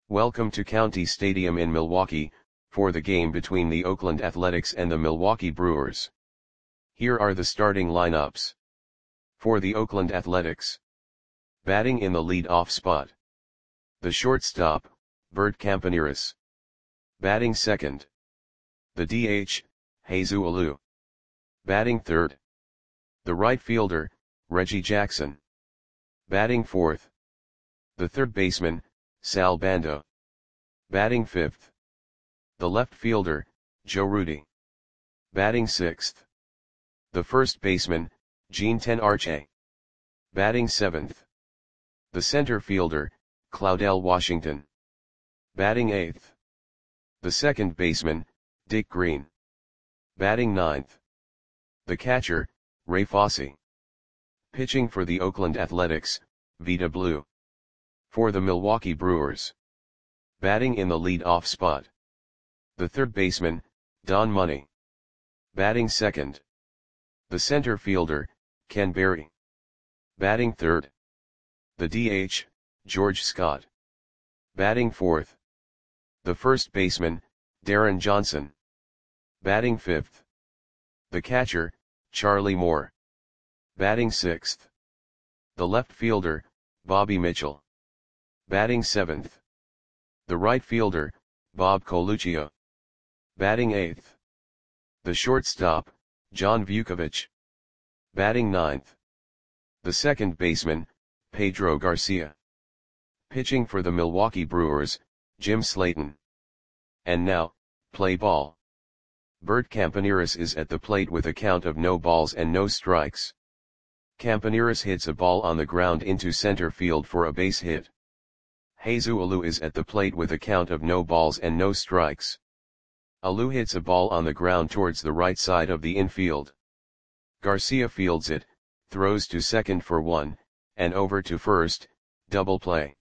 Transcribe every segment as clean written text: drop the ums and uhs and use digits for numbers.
Welcome to County Stadium in Milwaukee, for the game between the Oakland Athletics and the Milwaukee Brewers. Here are the starting lineups. For the Oakland Athletics. Batting in the lead-off spot. The shortstop, Bert Campaneris. Batting second. The DH, Jesus Alou. Batting third. The right fielder, Reggie Jackson. Batting fourth. The third baseman, Sal Bando. Batting fifth. The left fielder, Joe Rudi. Batting sixth. The first baseman, Jean Tenarshe. Batting seventh. The center fielder, Claudell Washington. Batting eighth. The second baseman, Dick Green. Batting ninth. The catcher, Ray Fosse. Pitching for the Oakland Athletics, Vida Blue. For the Milwaukee Brewers. Batting in the lead-off spot. The third baseman, Don Money. Batting second. The center fielder, Ken Berry. Batting third. The DH, George Scott. Batting fourth. The first baseman, Darren Johnson. Batting fifth. The catcher, Charlie Moore. Batting sixth. The left fielder, Bobby Mitchell. Batting seventh. The right fielder, Bob Coluccio. Batting eighth. The shortstop, John Vukovich. Batting ninth. The second baseman, Pedro Garcia. Pitching for the Milwaukee Brewers, Jim Slayton. And now, play ball. Bert Campaneris is at the plate with a count of no balls and no strikes. Campaneris hits a ball on the ground into center field for a base hit. Jesus Alou is at the plate with a count of no balls and no strikes. Alou hits a ball on the ground towards the right side of the infield. Garcia fields it, throws to second for one, and over to first, double play.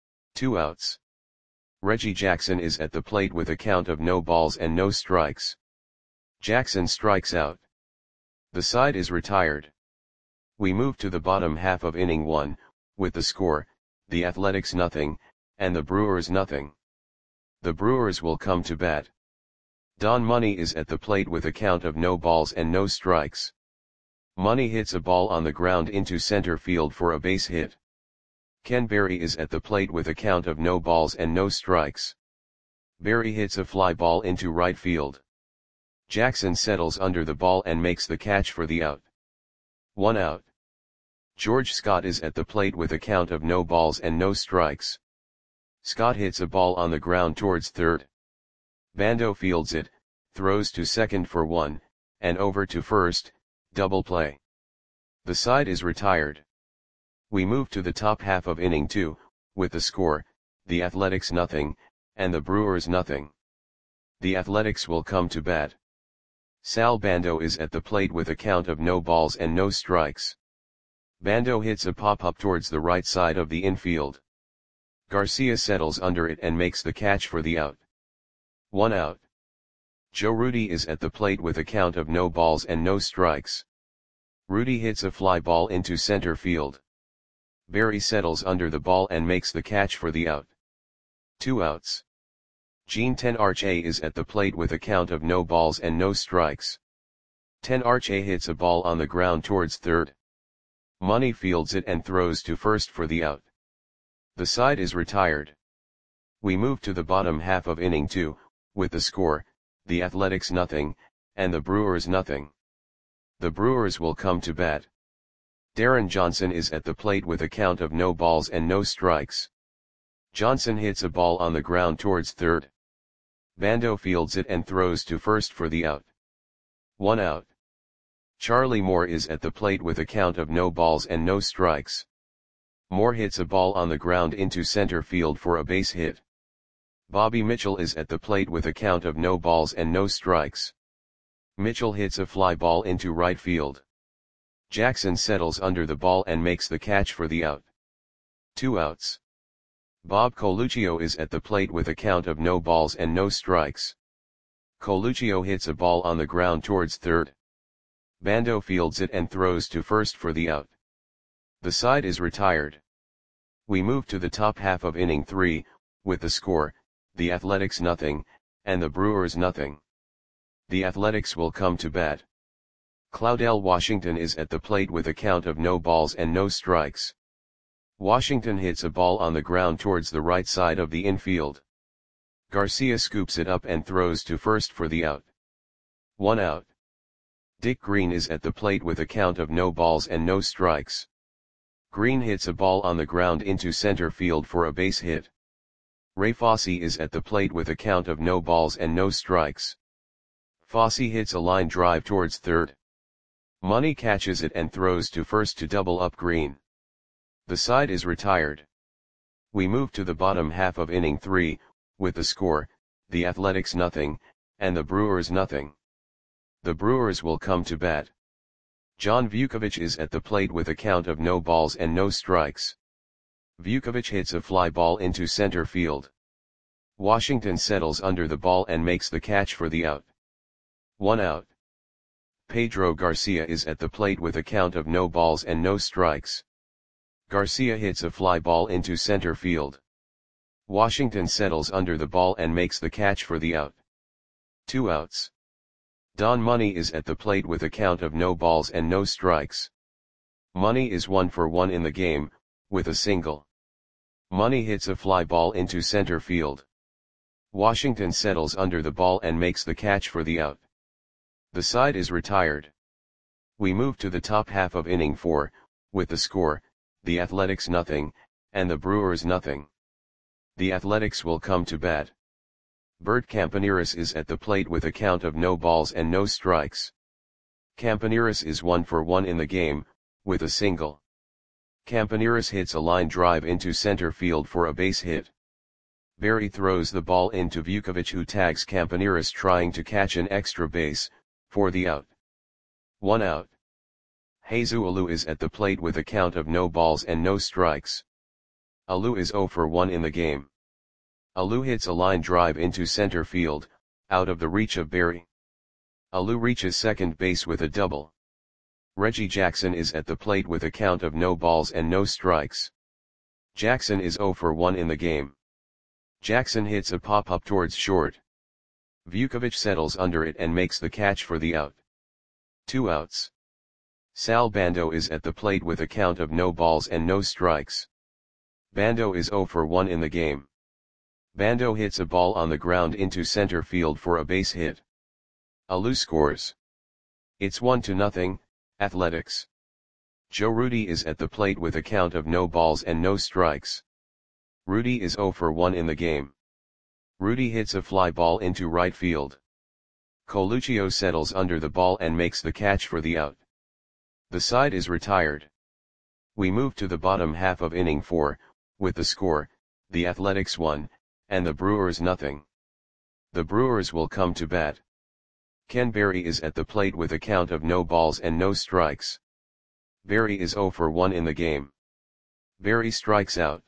2 outs. Reggie Jackson is at the plate with a count of no balls and no strikes. Jackson strikes out. The side is retired. We move to the bottom half of inning 1, with the score, the Athletics 0, and the Brewers 0. The Brewers will come to bat. Don Money is at the plate with a count of no balls and no strikes. Money hits a ball on the ground into center field for a base hit. Ken Berry is at the plate with a count of no balls and no strikes. Berry hits a fly ball into right field. Jackson settles under the ball and makes the catch for the out. 1 out. George Scott is at the plate with a count of no balls and no strikes. Scott hits a ball on the ground towards third. Bando fields it, throws to second for one, and over to first, double play. The side is retired. We move to the top half of inning 2, with the score, the Athletics 0, and the Brewers 0. The Athletics will come to bat. Sal Bando is at the plate with a count of no balls and no strikes. Bando hits a pop-up towards the right side of the infield. Garcia settles under it and makes the catch for the out. 1 out. Joe Rudi is at the plate with a count of no balls and no strikes. Rudi hits a fly ball into center field. Berry settles under the ball and makes the catch for the out. 2 outs. Jean Tenarshe is at the plate with a count of no balls and no strikes. Tenarshe hits a ball on the ground towards third. Money fields it and throws to first for the out. The side is retired. We move to the bottom half of inning 2, with the score, the Athletics 0, and the Brewers 0. The Brewers will come to bat. Darren Johnson is at the plate with a count of no balls and no strikes. Johnson hits a ball on the ground towards third. Bando fields it and throws to first for the out. 1 out. Charlie Moore is at the plate with a count of no balls and no strikes. Moore hits a ball on the ground into center field for a base hit. Bobby Mitchell is at the plate with a count of no balls and no strikes. Mitchell hits a fly ball into right field. Jackson settles under the ball and makes the catch for the out. 2 outs. Bob Coluccio is at the plate with a count of no balls and no strikes. Coluccio hits a ball on the ground towards third. Bando fields it and throws to first for the out. The side is retired. We move to the top half of inning 3, with the score, the Athletics nothing, and the Brewers nothing. The Athletics will come to bat. Claudell Washington is at the plate with a count of no balls and no strikes. Washington hits a ball on the ground towards the right side of the infield. Garcia scoops it up and throws to first for the out. 1 out. Dick Green is at the plate with a count of no balls and no strikes. Green hits a ball on the ground into center field for a base hit. Ray Fosse is at the plate with a count of no balls and no strikes. Fosse hits a line drive towards third. Money catches it and throws to first to double up Green. The side is retired. We move to the bottom half of inning 3, with the score, the Athletics nothing, and the Brewers nothing. The Brewers will come to bat. John Vukovich is at the plate with a count of no balls and no strikes. Vukovich hits a fly ball into center field. Washington settles under the ball and makes the catch for the out. 1 out. Pedro Garcia is at the plate with a count of no balls and no strikes. Garcia hits a fly ball into center field. Washington settles under the ball and makes the catch for the out. 2 outs. Don Money is at the plate with a count of no balls and no strikes. Money is 1 for 1 in the game, with a single. Money hits a fly ball into center field. Washington settles under the ball and makes the catch for the out. The side is retired. We move to the top half of inning 4, with the score, the Athletics nothing, and the Brewers nothing. The Athletics will come to bat. Bert Campaneris is at the plate with a count of no balls and no strikes. Campaneris is 1 for 1 in the game, with a single. Campaneris hits a line drive into center field for a base hit. Berry throws the ball into Vukovich, who tags Campaneris trying to catch an extra base, for the out. 1 out. Jesus Alou is at the plate with a count of no balls and no strikes. Alou is 0 for 1 in the game. Alou hits a line drive into center field, out of the reach of Berry. Alou reaches second base with a double. Reggie Jackson is at the plate with a count of no balls and no strikes. Jackson is 0 for 1 in the game. Jackson hits a pop-up towards short. Vukovich settles under it and makes the catch for the out. 2 outs. Sal Bando is at the plate with a count of no balls and no strikes. Bando is 0 for 1 in the game. Bando hits a ball on the ground into center field for a base hit. Alou scores. It's 1-0, Athletics. Joe Rudi is at the plate with a count of no balls and no strikes. Rudi is 0 for 1 in the game. Rudi hits a fly ball into right field. Coluccio settles under the ball and makes the catch for the out. The side is retired. We move to the bottom half of inning 4, with the score, the Athletics 1, and the Brewers nothing. The Brewers will come to bat. Ken Berry is at the plate with a count of no balls and no strikes. Berry is 0 for 1 in the game. Berry strikes out.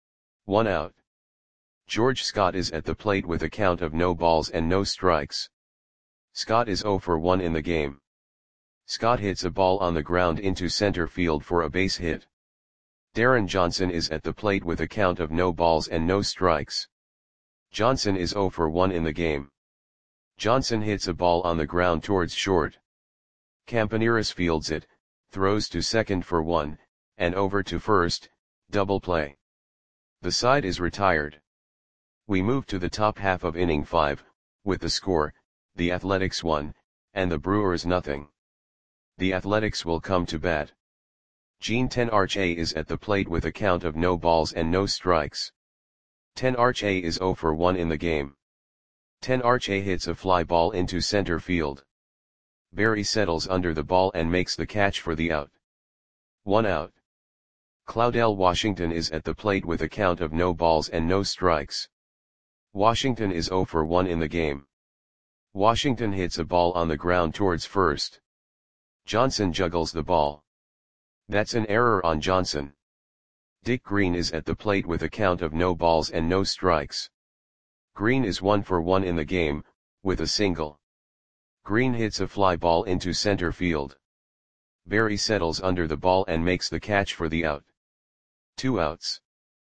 1 out. George Scott is at the plate with a count of no balls and no strikes. Scott is 0 for 1 in the game. Scott hits a ball on the ground into center field for a base hit. Darren Johnson is at the plate with a count of no balls and no strikes. Johnson is 0 for 1 in the game. Johnson hits a ball on the ground towards short. Campaneris fields it, throws to second for 1, and over to first, double play. The side is retired. We move to the top half of inning 5, with the score, the Athletics 1, and the Brewers nothing. The Athletics will come to bat. Gene Tenarche is at the plate with a count of no balls and no strikes. Tenarche is 0 for 1 in the game. Tenarche hits a fly ball into center field. Berry settles under the ball and makes the catch for the out. 1 out. Claudell Washington is at the plate with a count of no balls and no strikes. Washington is 0 for 1 in the game. Washington hits a ball on the ground towards first. Johnson juggles the ball. That's an error on Johnson. Dick Green is at the plate with a count of no balls and no strikes. Green is 1 for 1 in the game, with a single. Green hits a fly ball into center field. Berry settles under the ball and makes the catch for the out. 2 outs.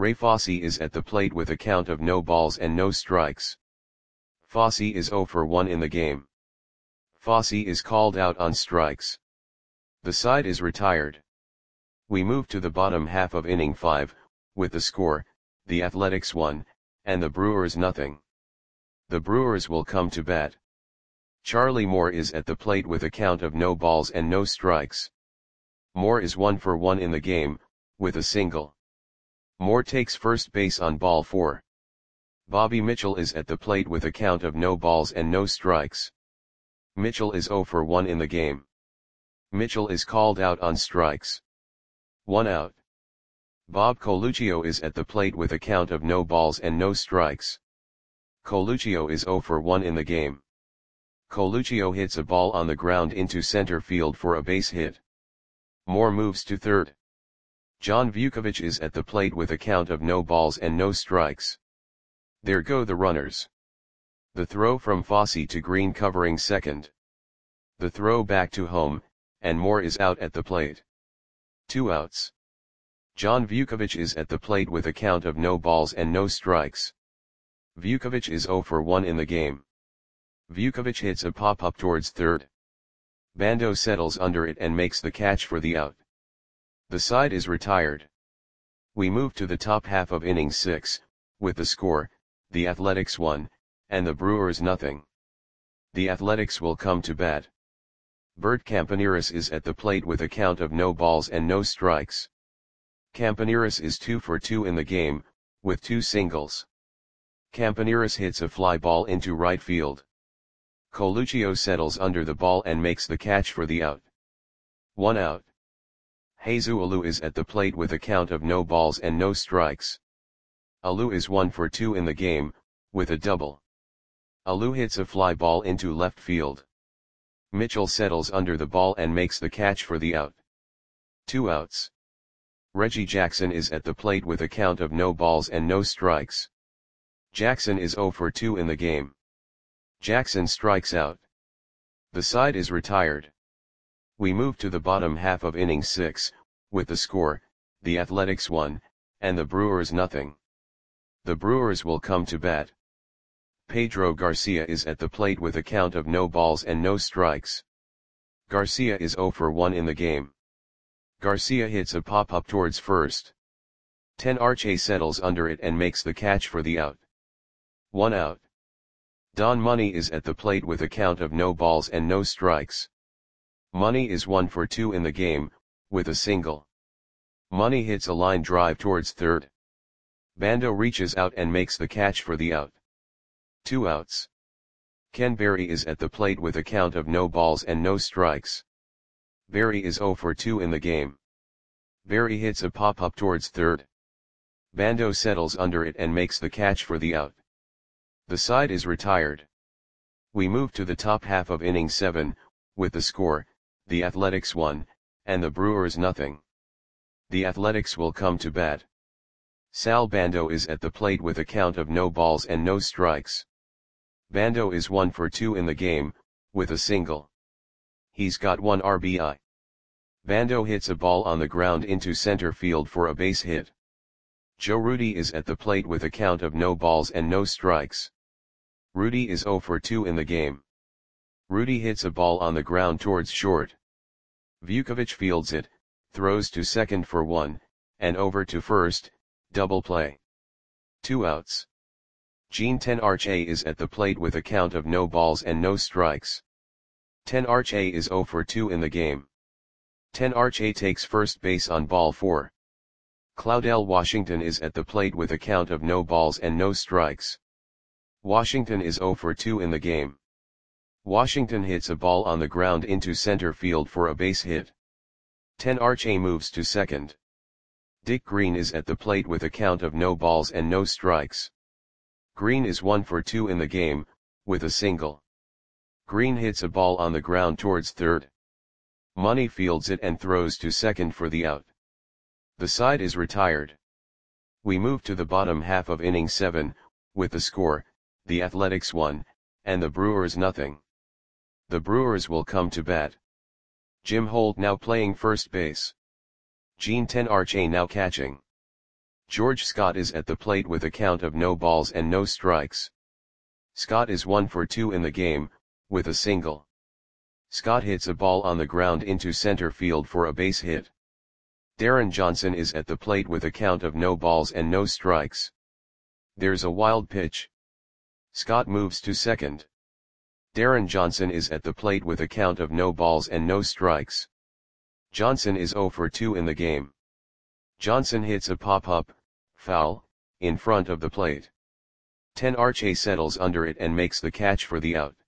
Ray Fosse is at the plate with a count of no balls and no strikes. Fosse is 0 for 1 in the game. Fosse is called out on strikes. The side is retired. We move to the bottom half of inning 5, with the score, the Athletics 1, and the Brewers nothing. The Brewers will come to bat. Charlie Moore is at the plate with a count of no balls and no strikes. Moore is 1 for 1 in the game, with a single. Moore takes first base on ball 4. Bobby Mitchell is at the plate with a count of no balls and no strikes. Mitchell is 0 for 1 in the game. Mitchell is called out on strikes. 1 out. Bob Coluccio is at the plate with a count of no balls and no strikes. Coluccio is 0 for 1 in the game. Coluccio hits a ball on the ground into center field for a base hit. Moore moves to third. John Vukovich is at the plate with a count of no balls and no strikes. There go the runners. The throw from Fosse to Green covering second. The throw back to home, and Moore is out at the plate. 2 outs. John Vukovich is at the plate with a count of no balls and no strikes. Vukovich is 0 for 1 in the game. Vukovich hits a pop-up towards third. Bando settles under it and makes the catch for the out. The side is retired. We move to the top half of inning 6, with the score, the Athletics 1, and the Brewers nothing. The Athletics will come to bat. Bert Campaneris is at the plate with a count of no balls and no strikes. Campaneris is 2 for 2 in the game, with 2 singles. Campaneris hits a fly ball into right field. Coluccio settles under the ball and makes the catch for the out. 1 out. Jesus Alou is at the plate with a count of no balls and no strikes. Alou is 1 for 2 in the game, with a double. Alou hits a fly ball into left field. Mitchell settles under the ball and makes the catch for the out. 2 outs. Reggie Jackson is at the plate with a count of no balls and no strikes. Jackson is 0 for 2 in the game. Jackson strikes out. The side is retired. We move to the bottom half of inning 6, with the score, the Athletics 1, and the Brewers nothing. The Brewers will come to bat. Pedro Garcia is at the plate with a count of no balls and no strikes. Garcia is 0 for 1 in the game. Garcia hits a pop-up towards first. Tenarche settles under it and makes the catch for the out. 1 out. Don Money is at the plate with a count of no balls and no strikes. Money is 1 for 2 in the game, with a single. Money hits a line drive towards third. Bando reaches out and makes the catch for the out. 2 outs. Ken Berry is at the plate with a count of no balls and no strikes. Berry is 0 for 2 in the game. Berry hits a pop-up towards third. Bando settles under it and makes the catch for the out. The side is retired. We move to the top half of inning 7, with the score, the Athletics 1, and the Brewers nothing. The Athletics will come to bat. Sal Bando is at the plate with a count of no balls and no strikes. Bando is 1 for 2 in the game, with a single. He's got 1 RBI. Bando hits a ball on the ground into center field for a base hit. Joe Rudi is at the plate with a count of no balls and no strikes. Rudi is 0 for 2 in the game. Rudi hits a ball on the ground towards short. Vukovich fields it, throws to second for 1, and over to first, double play. 2 outs. Gene Tenarche is at the plate with a count of no balls and no strikes. Tenarche is 0 for 2 in the game. Tenarche takes first base on ball 4. Claudel Washington is at the plate with a count of no balls and no strikes. Washington is 0 for 2 in the game. Washington hits a ball on the ground into center field for a base hit. Tenarche moves to second. Dick Green is at the plate with a count of no balls and no strikes. Green is 1 for 2 in the game, with a single. Green hits a ball on the ground towards third. Money fields it and throws to second for the out. The side is retired. We move to the bottom half of inning 7, with the score, the Athletics 1, and the Brewers nothing. The Brewers will come to bat. Jim Holt now playing first base. Gene Tenarche now catching. George Scott is at the plate with a count of no balls and no strikes. Scott is 1 for 2 in the game, with a single. Scott hits a ball on the ground into center field for a base hit. Darren Johnson is at the plate with a count of no balls and no strikes. There's a wild pitch. Scott moves to second. Darren Johnson is at the plate with a count of no balls and no strikes. Johnson is 0 for 2 in the game. Johnson hits a pop-up, foul, in front of the plate. Arche settles under it and makes the catch for the out.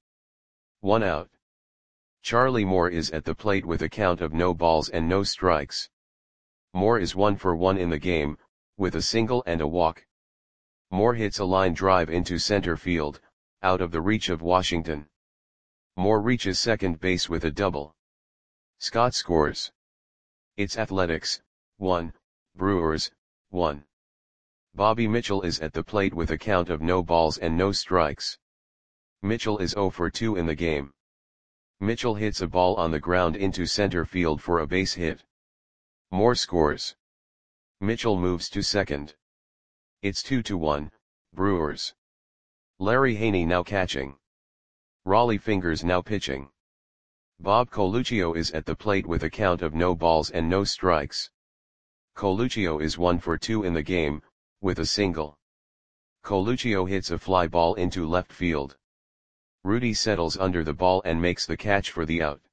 1 out. Charlie Moore is at the plate with a count of no balls and no strikes. Moore is 1 for 1 in the game, with a single and a walk. Moore hits a line drive into center field, out of the reach of Washington. Moore reaches second base with a double. Scott scores. It's Athletics, 1, Brewers, 1. Bobby Mitchell is at the plate with a count of no balls and no strikes. Mitchell is 0 for 2 in the game. Mitchell hits a ball on the ground into center field for a base hit. Moore scores. Mitchell moves to second. It's 2-1, Brewers. Larry Haney now catching. Raleigh Fingers now pitching. Bob Coluccio is at the plate with a count of no balls and no strikes. Coluccio is 1 for 2 in the game, with a single. Coluccio hits a fly ball into left field. Rudy settles under the ball and makes the catch for the out.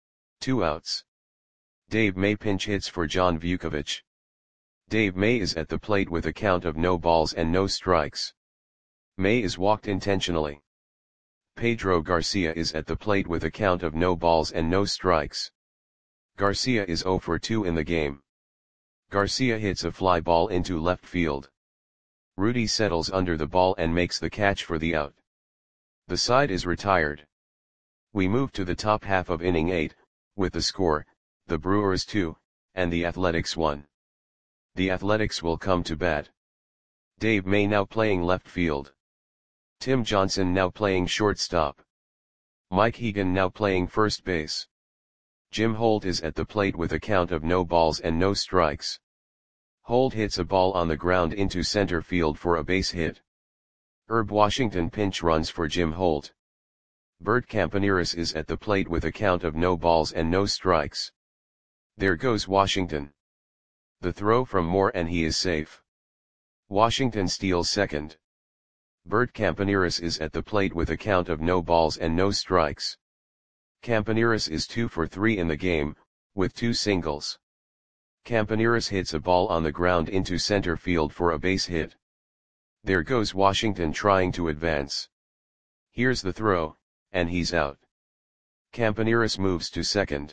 2 outs. Dave May pinch hits for John Vukovich. Dave May is at the plate with a count of no balls and no strikes. May is walked intentionally. Pedro Garcia is at the plate with a count of no balls and no strikes. Garcia is 0 for 2 in the game. Garcia hits a fly ball into left field. Rudy settles under the ball and makes the catch for the out. The side is retired. We move to the top half of inning 8, with the score, the Brewers 2, and the Athletics 1. The Athletics will come to bat. Dave May now playing left field. Tim Johnson now playing shortstop. Mike Hegan now playing first base. Jim Holt is at the plate with a count of no balls and no strikes. Holt hits a ball on the ground into center field for a base hit. Herb Washington pinch runs for Jim Holt. Bert Campaneris is at the plate with a count of no balls and no strikes. There goes Washington. The throw from Moore and he is safe. Washington steals second. Bert Campaneris is at the plate with a count of no balls and no strikes. Campaneris is 2 for 3 in the game, with 2 singles. Campaneris hits a ball on the ground into center field for a base hit. There goes Washington trying to advance. Here's the throw, and he's out. Campaneris moves to second.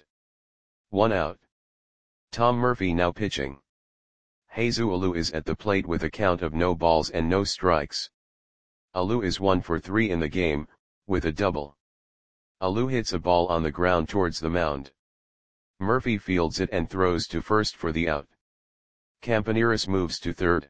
1 out. Tom Murphy now pitching. Jesus Alou is at the plate with a count of no balls and no strikes. Alou is 1 for 3 in the game, with a double. Alou hits a ball on the ground towards the mound. Murphy fields it and throws to first for the out. Campaneris moves to third.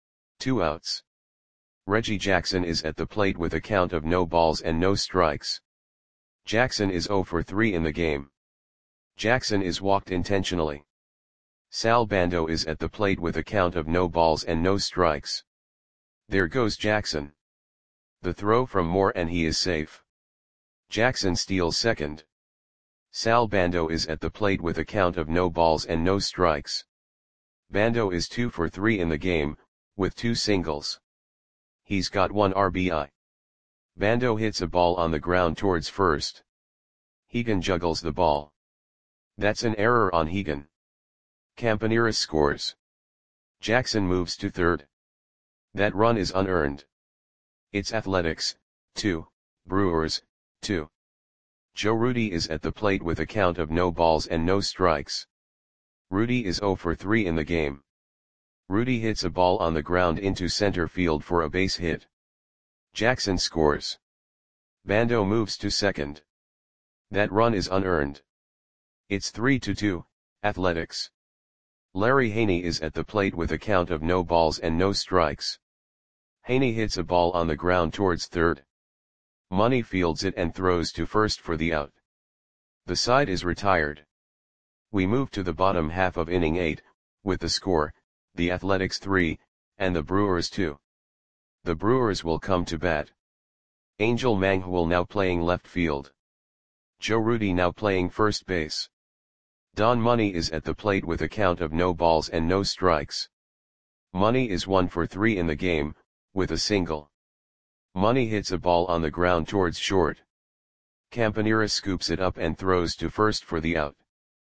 2 outs. Reggie Jackson is at the plate with a count of no balls and no strikes. Jackson is 0 for 3 in the game. Jackson is walked intentionally. Sal Bando is at the plate with a count of no balls and no strikes. There goes Jackson. The throw from Moore and he is safe. Jackson steals second. Sal Bando is at the plate with a count of no balls and no strikes. Bando is 2 for 3 in the game, with 2 singles. He's got 1 RBI. Bando hits a ball on the ground towards first. Hegan juggles the ball. That's an error on Hegan. Campaneris scores. Jackson moves to third. That run is unearned. It's Athletics, 2, Brewers, 2. Joe Rudi is at the plate with a count of no balls and no strikes. Rudi is 0 for 3 in the game. Rudi hits a ball on the ground into center field for a base hit. Jackson scores. Bando moves to second. That run is unearned. It's 3-2, Athletics. Larry Haney is at the plate with a count of no balls and no strikes. Haney hits a ball on the ground towards third. Money fields it and throws to first for the out. The side is retired. We move to the bottom half of inning 8, with the score, the Athletics 3, and the Brewers 2. The Brewers will come to bat. Angel Manghwal now playing left field. Joe Rudi now playing first base. Don Money is at the plate with a count of no balls and no strikes. Money is 1 for 3 in the game, with a single. Money hits a ball on the ground towards short. Campanera scoops it up and throws to first for the out.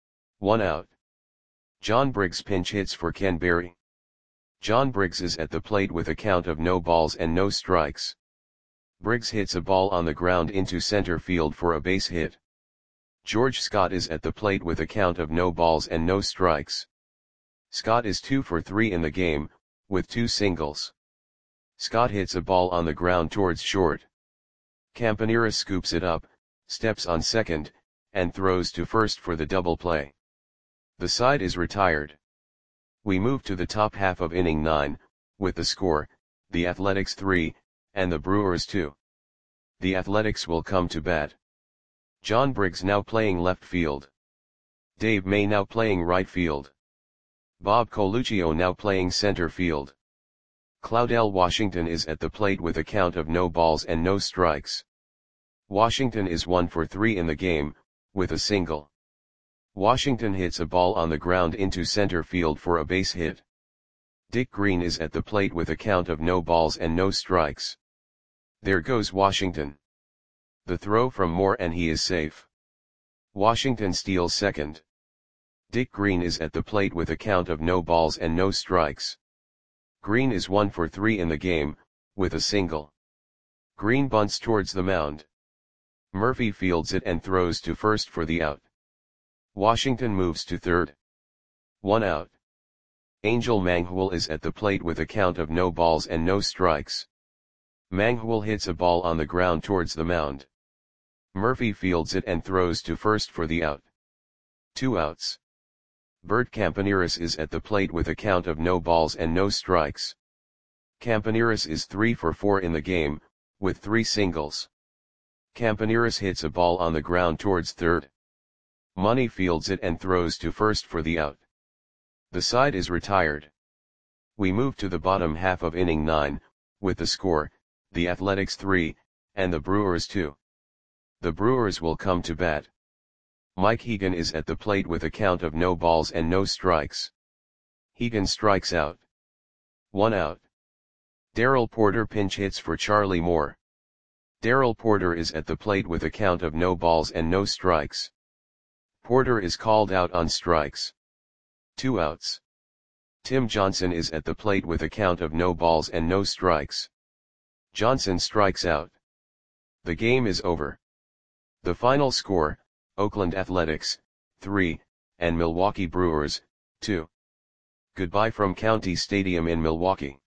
1 out. John Briggs pinch hits for Ken Berry. John Briggs is at the plate with a count of no balls and no strikes. Briggs hits a ball on the ground into center field for a base hit. George Scott is at the plate with a count of no balls and no strikes. Scott is 2 for 3 in the game, with 2 singles. Scott hits a ball on the ground towards short. Campanera scoops it up, steps on second, and throws to first for the double play. The side is retired. We move to the top half of inning 9, with the score, the Athletics 3, and the Brewers 2. The Athletics will come to bat. John Briggs now playing left field. Dave May now playing right field. Bob Coluccio now playing center field. Claudel Washington is at the plate with a count of no balls and no strikes. Washington is 1 for 3 in the game, with a single. Washington hits a ball on the ground into center field for a base hit. Dick Green is at the plate with a count of no balls and no strikes. There goes Washington. The throw from Moore and he is safe. Washington steals second. Dick Green is at the plate with a count of no balls and no strikes. Green is 1 for 3 in the game, with a single. Green bunts towards the mound. Murphy fields it and throws to first for the out. Washington moves to third. 1 out. Angel Manghwal is at the plate with a count of no balls and no strikes. Manghwal hits a ball on the ground towards the mound. Murphy fields it and throws to first for the out. 2 outs. Bert Campaneris is at the plate with a count of no balls and no strikes. Campaneris is 3 for 4 in the game, with 3 singles. Campaneris hits a ball on the ground towards third. Money fields it and throws to first for the out. The side is retired. We move to the bottom half of inning 9, with the score, the Athletics 3, and the Brewers 2. The Brewers will come to bat. Mike Hegan is at the plate with a count of no balls and no strikes. Hegan strikes out. 1 out. Darrell Porter pinch hits for Charlie Moore. Darrell Porter is at the plate with a count of no balls and no strikes. Porter is called out on strikes. 2 outs. Tim Johnson is at the plate with a count of no balls and no strikes. Johnson strikes out. The game is over. The final score, Oakland Athletics, 3, and Milwaukee Brewers, 2. Goodbye from County Stadium in Milwaukee.